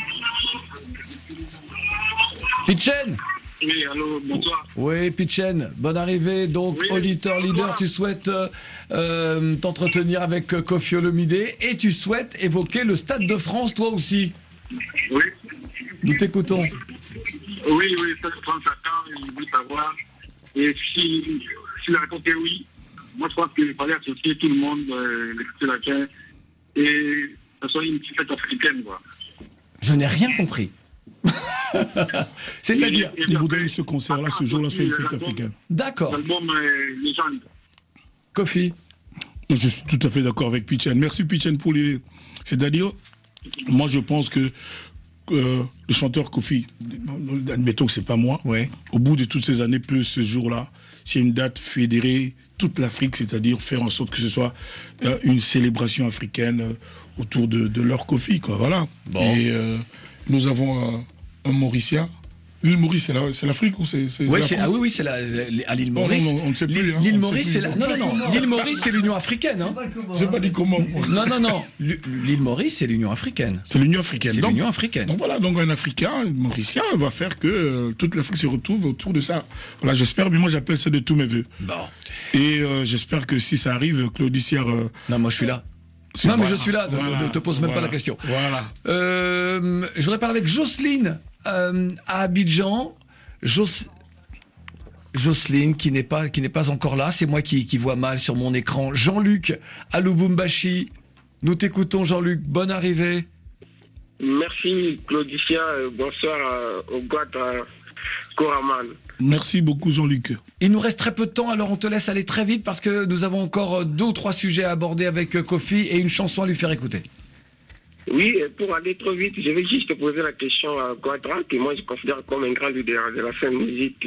Pitchen? Oui, allô, bonsoir. Oui, Pitchen, bonne arrivée. Donc, oui, auditeur, leader, tu souhaites t'entretenir avec Koffi Olomide et tu souhaites évoquer le Stade de France, toi aussi. Oui. Nous t'écoutons. Oui, Stade de France attend, il veut savoir. Et si la réponse est oui, moi je pense qu'il fallait associer tout le monde, les Sri-Lankais, et que ce soit une petite fête africaine, quoi. Je n'ai rien compris. C'est-à-dire, il voudrait ce concert-là, ce jour-là, soit une fête africaine. D'accord. Koffi. Je suis tout à fait d'accord avec Pitchen. Merci Pitchen pour les... C'est-à-dire, moi je pense que le chanteur Koffi, admettons que c'est pas moi, au bout de toutes ces années, peut ce jour-là, c'est une date fédérée toute l'Afrique, c'est-à-dire faire en sorte que ce soit une célébration africaine autour de leur Koffi, quoi. Voilà. Bon. Et nous avons un Mauricien. L'île Maurice, c'est l'Afrique ou c'est oui, c'est à l'île Maurice. Non, on ne sait plus. L'île Maurice, c'est non. L'île Maurice, c'est l'Union africaine. Hein. J'ai pas dit comment. Non. L'île Maurice, c'est l'Union africaine. C'est l'Union africaine. C'est l'Union africaine. Donc voilà, donc un Africain, un Mauricien, va faire que toute l'Afrique se retrouve autour de ça. Voilà, j'espère. Mais moi, j'appelle ça de tous mes voeux. Bon. Et j'espère que si ça arrive, Claudie Sierre. Non, moi, je suis là. Non, mais je suis là. Ne te pose même pas la question. Voilà. Je voudrais parler avec Jocelyne à Abidjan. Jocelyne qui n'est pas encore là, c'est moi qui vois mal sur mon écran. Jean-Luc à Lubumbashi, nous t'écoutons Jean-Luc, bonne arrivée. Merci Claudicia, bonsoir au Guadra Koraman. Merci beaucoup Jean-Luc. Il nous reste très peu de temps, alors on te laisse aller très vite parce que nous avons encore 2 ou 3 sujets à aborder avec Koffi et une chanson à lui faire écouter. Oui, pour aller trop vite, je vais juste te poser la question à Guadra, que moi je considère comme un grand leader de la scène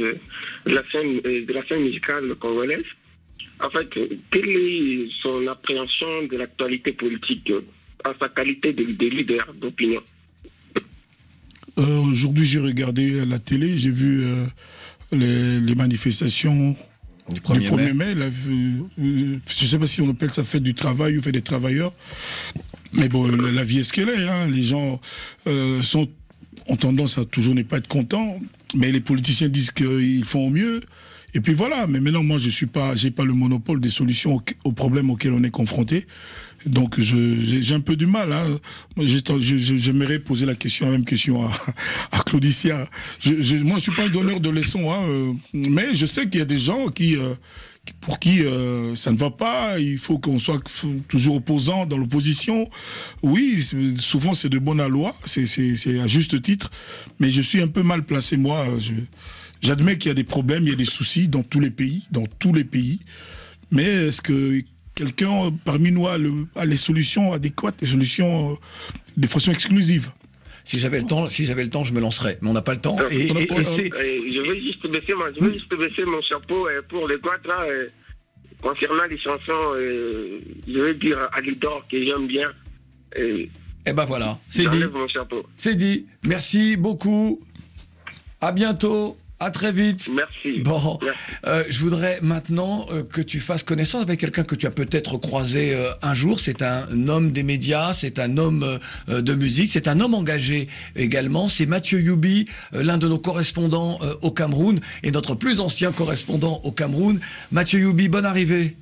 de la scène musicale congolaise. En fait, quelle est son appréhension de l'actualité politique à sa qualité de leader d'opinion? Aujourd'hui, j'ai regardé la télé, j'ai vu les manifestations du 1er mai. Je ne sais pas si on appelle ça fête du travail ou fête des travailleurs. Mais bon, la vie est ce qu'elle est. Hein. Les gens ont tendance à toujours ne pas être contents, mais les politiciens disent qu'ils font au mieux. Et puis voilà. Mais maintenant, moi, j'ai pas le monopole des solutions aux problèmes auxquels on est confronté. Donc, j'ai un peu du mal. Hein. J'aimerais poser la même question à Claudicia. Moi, je suis pas un donneur de leçons, hein, mais je sais qu'il y a des gens qui pour qui ça ne va pas, il faut qu'on soit toujours opposant dans l'opposition. Oui, souvent c'est de bonne loi, c'est à juste titre, mais je suis un peu mal placé, moi. J'admets qu'il y a des problèmes, il y a des soucis dans tous les pays, mais est-ce que quelqu'un parmi nous a les solutions adéquates, les solutions de façon exclusive? Si j'avais le temps, je me lancerais. Mais on n'a pas le temps. Je veux juste baisser mon chapeau pour les Quatra concernant les chansons. Je veux dire Alidor que j'aime bien. Eh ben voilà, c'est dit. J'enlève mon chapeau. C'est dit. Merci beaucoup. À bientôt. À très vite. Merci. Bon, je voudrais maintenant que tu fasses connaissance avec quelqu'un que tu as peut-être croisé un jour. C'est un homme des médias, c'est un homme de musique, c'est un homme engagé également. C'est Mathieu Youbi, l'un de nos correspondants au Cameroun et notre plus ancien correspondant au Cameroun. Mathieu Youbi, bonne arrivée.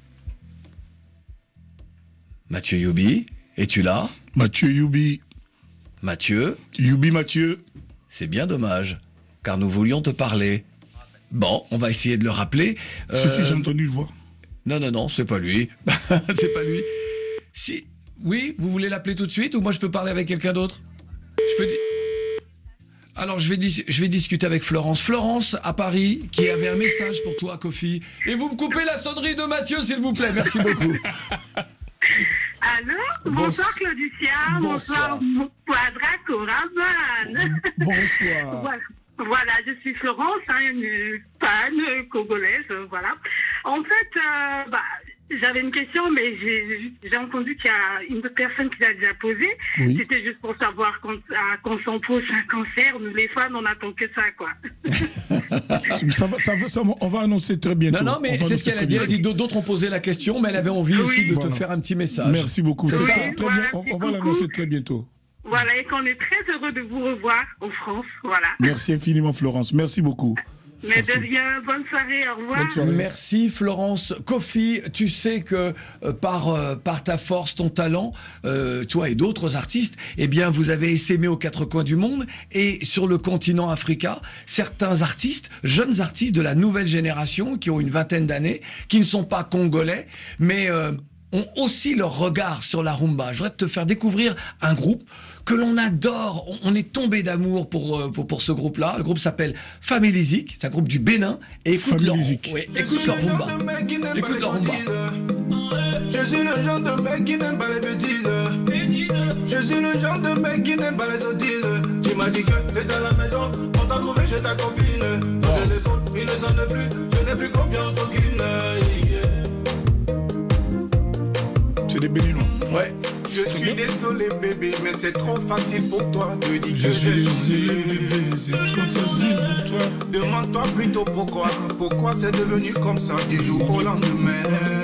Mathieu Youbi, es-tu là? Mathieu Youbi. Mathieu. Youbi Mathieu. C'est bien dommage, car nous voulions te parler. Bon, on va essayer de le rappeler. Si, j'ai entendu le voix. Non, c'est pas lui. C'est pas lui. Si, oui, vous voulez l'appeler tout de suite ou moi je peux parler avec quelqu'un d'autre? Alors je vais discuter avec Florence. Florence à Paris qui avait un message pour toi, Kofi. Et vous me coupez la sonnerie de Mathieu, s'il vous plaît. Merci beaucoup. Allô? Bonsoir Claudicia. Bonsoir Quadra Coraman. Bonsoir. Voilà, je suis Florence, une fan congolaise, voilà. En fait, j'avais une question, mais j'ai entendu qu'il y a une autre personne qui l'a déjà posée. Oui. C'était juste pour savoir qu'on s'en pose un cancer. Nous, les femmes, on attend que ça, quoi. On va annoncer très bientôt. Non, mais c'est ce qu'elle a dit. Elle a dit d'autres ont posé la question, mais elle avait envie aussi de te faire un petit message. Merci beaucoup. C'est ça. Très bien. On va l'annoncer très bientôt. Voilà, et qu'on est très heureux de vous revoir en France, voilà. Merci infiniment Florence, merci beaucoup. Mais de rien, bonne soirée, au revoir. Bonne soirée. Merci Florence. Kofi, tu sais que par ta force, ton talent, toi et d'autres artistes, eh bien vous avez essaimé aux quatre coins du monde et sur le continent africain, certains artistes, jeunes artistes de la nouvelle génération qui ont une vingtaine d'années, qui ne sont pas congolais, mais ont aussi leur regard sur la rumba. Je voudrais te faire découvrir un groupe que l'on adore. On est tombé d'amour pour ce groupe-là. Le groupe s'appelle Family Zik. C'est un groupe du Bénin. Et écoute leur rumba. Écoute leur rumba. Je suis le genre de mec qui n'aime pas les bêtises. Je suis le genre de mec qui n'aime pas les sottises. Tu m'as dit que t'es à la maison, on t'a trouvé chez ta copine. Mon téléphone, il ne sonne plus, je n'ai plus confiance aucune. C'est des Béninois. Ouais. Je suis désolé bébé, mais c'est trop facile pour toi de dire je suis désolé bébé, c'est trop facile pour toi. Demande-toi plutôt pourquoi c'est devenu comme ça du jour au lendemain.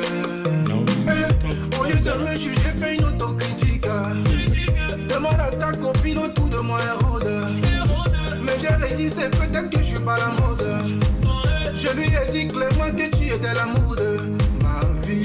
Au lieu de me juger, fais une autocritique. Demande à ta copine autour de moi rôde. Mais j'ai résisté, peut-être que je suis pas la mode. Je lui ai dit clairement que tu étais l'amour de ma vie.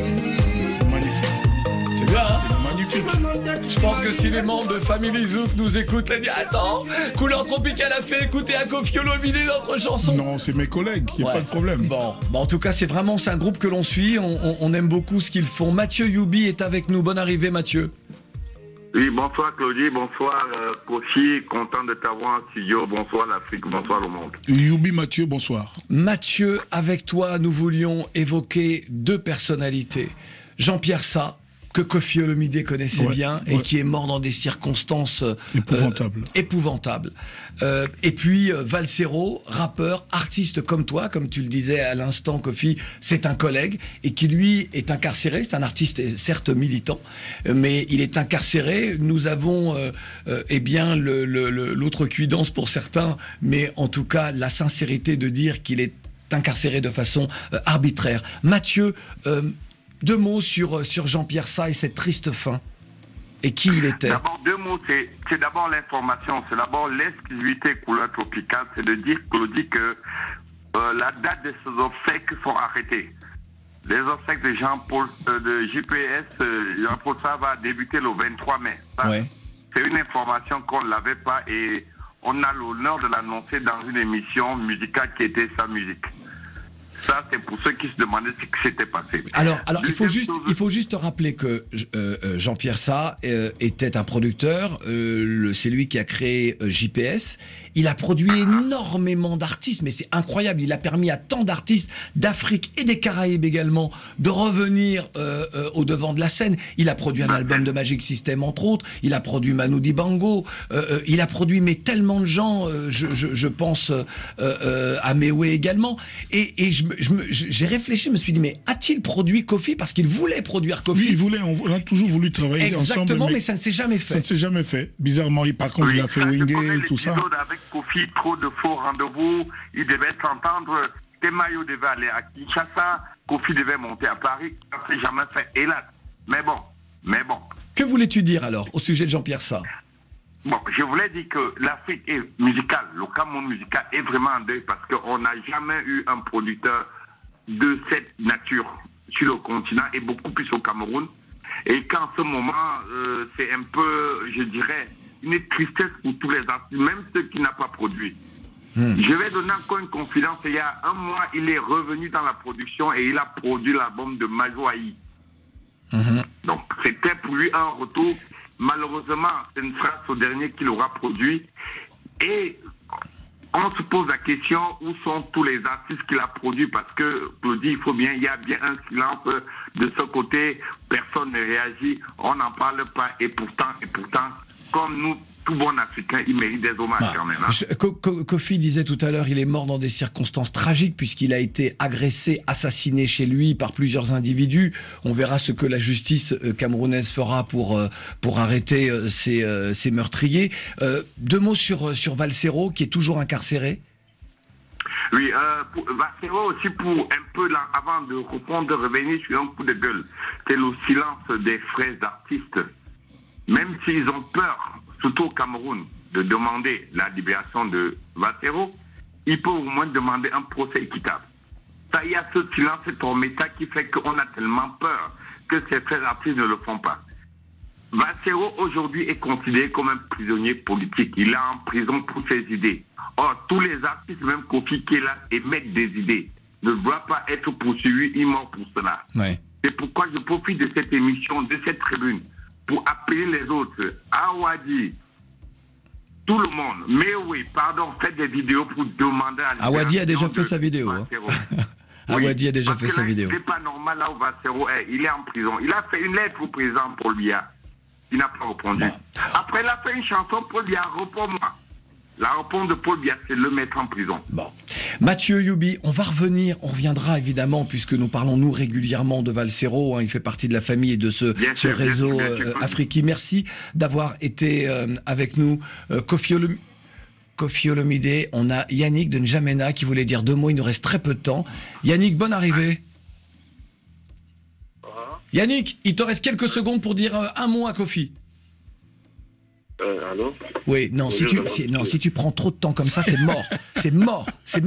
C'est bien, hein? Magnifique. Je pense que si les membres de Family Zouk nous écoutent, ils disent attends, Couleur Tropicale a fait écouter à Kofi Olomide notre chanson. Non, c'est mes collègues, il n'y a pas de problème. Bon, en tout cas, c'est un groupe que l'on suit, on aime beaucoup ce qu'ils font. Mathieu Youbi est avec nous. Bonne arrivée, Mathieu. Oui, bonsoir Claudie, bonsoir Kofi, content de t'avoir en studio. Bonsoir l'Afrique, bonsoir le monde. Youbi Mathieu, bonsoir. Mathieu, avec toi, nous voulions évoquer deux personnalités. Jean-Pierre Sa, que Kofi Olomide connaissait bien et qui est mort dans des circonstances épouvantables. Et puis Valsero, rappeur, artiste comme toi, comme tu le disais à l'instant, Kofi, c'est un collègue et qui lui est incarcéré. C'est un artiste certes militant, mais il est incarcéré. Nous avons l'autre cuidance pour certains, mais en tout cas la sincérité de dire qu'il est incarcéré de façon arbitraire. Mathieu, deux mots sur Jean-Pierre Sa et cette triste fin. Et qui il était? D'abord, deux mots, c'est d'abord l'information. C'est d'abord l'exclusivité Couleur Tropicale. C'est de dire, Claudie, que la date de ces obsèques sont arrêtées. Les obsèques de de JPS, Jean-Paul Sa va débuter le 23 mai. C'est une information qu'on ne l'avait pas et on a l'honneur de l'annoncer dans une émission musicale qui était Sa Musique. Ça, c'est pour ceux qui se demandaient ce qui s'était passé. Alors, il faut juste rappeler que Jean-Pierre Sa était un producteur. C'est lui qui a créé JPS. Il a produit énormément d'artistes, mais c'est incroyable. Il a permis à tant d'artistes d'Afrique et des Caraïbes également de revenir au devant de la scène. Il a produit un album de Magic System, entre autres. Il a produit Manu Dibango. Il a produit mais tellement de gens. Je pense à Mewé également. Et j'ai réfléchi, je me suis dit, mais a-t-il produit Kofi? Parce qu'il voulait produire Kofi. Oui, il voulait. On a toujours voulu travailler ensemble. Exactement, mais ça ne s'est jamais fait. Ça ne s'est jamais fait. Bizarrement, par contre, il a fait Wingé et tout ça. Avec Kofi, trop de faux rendez-vous, il devait s'entendre, Temayo devait aller à Kinshasa, Kofi devait monter à Paris, ça ne s'est jamais fait, hélas. Mais bon. Que voulais-tu dire alors au sujet de Jean-Pierre Sa? Bon, je voulais dire que l'Afrique est musicale, le Cameroun musical est vraiment en deuil parce qu'on n'a jamais eu un producteur de cette nature sur le continent et beaucoup plus au Cameroun. Et qu'en ce moment, c'est un peu, je dirais, une tristesse pour tous les artistes, même ceux qui n'ont pas produit. Je vais donner encore une confidence. Il y a un mois, il est revenu dans la production et il a produit l'album de Majoaï. Donc, c'était pour lui un retour. Malheureusement, ce ne sera ce dernier qu'il aura produit. Et on se pose la question, où sont tous les artistes qu'il a produits? Parce que, Claudie, il faut bien, il y a bien un silence de ce côté. Personne ne réagit, on n'en parle pas. Et pourtant, comme nous, tout bon Africain, il mérite des hommages quand même. Hein. Kofi disait tout à l'heure, il est mort dans des circonstances tragiques puisqu'il a été agressé, assassiné chez lui par plusieurs individus. On verra ce que la justice camerounaise fera pour arrêter ces meurtriers. Deux mots sur Valsero, qui est toujours incarcéré. Oui, Valsero aussi, pour un peu, là, avant de répondre, de revenir sur un coup de gueule, c'est le silence des frères artistes. Même s'ils ont peur, surtout au Cameroun, de demander la libération de Valsero, ils peuvent au moins demander un procès équitable. Ça, il y a ce silence, cet méta qui fait qu'on a tellement peur que ces frères artistes ne le font pas. Valsero, aujourd'hui, est considéré comme un prisonnier politique. Il est en prison pour ses idées. Or, tous les artistes, même Kofi qui est là, émettent des idées, ne doivent pas être poursuivis, ils meurent pour cela. Ouais. C'est pourquoi je profite de cette émission, de cette tribune, pour appeler les autres, Awadi, tout le monde, mais oui, pardon, faites des vidéos pour demander à Awadi a déjà fait sa vidéo. Hein. Awadi a déjà fait sa vidéo. C'est pas normal là où Valsero est, il est en prison. Il a fait une lettre au président Paul Biya, il n'a pas répondu. Bon. Après, il a fait une chanson, Paul Biya, réponds-moi. La réponse de Paul Biya, c'est le mettre en prison. Bon. Mathieu Youbi, on reviendra évidemment, puisque nous parlons nous régulièrement de Valsero, hein, il fait partie de la famille et de ce réseau Afriki. Merci d'avoir été avec nous. Kofi Olomide, on a Yannick de N'Djamena qui voulait dire deux mots, il nous reste très peu de temps. Yannick, bonne arrivée. Yannick, il te reste quelques secondes pour dire un mot à Kofi. Allô? Oui, non, si tu prends trop de temps comme ça, c'est mort. C'est mort,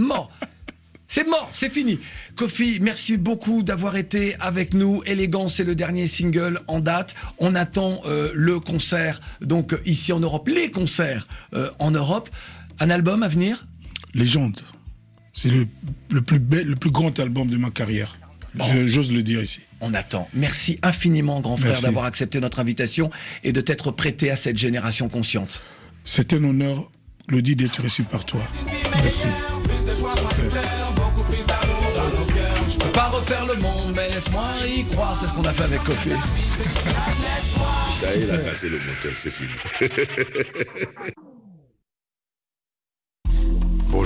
c'est fini. Kofi, merci beaucoup d'avoir été avec nous. Élégance, c'est le dernier single en date. On attend le concert, donc ici en Europe, les concerts en Europe. Un album à venir? Légende. C'est le plus grand album de ma carrière. Bon. J'ose le dire ici. On attend. Merci infiniment, grand frère, d'avoir accepté notre invitation et de t'être prêté à cette génération consciente. C'est un honneur, Claudie, d'être reçu par toi. Merci. Je peux pas refaire le monde, mais laisse-moi y croire. C'est ce qu'on a fait avec Kofi. Ça y est, il a cassé le moteur, c'est fini.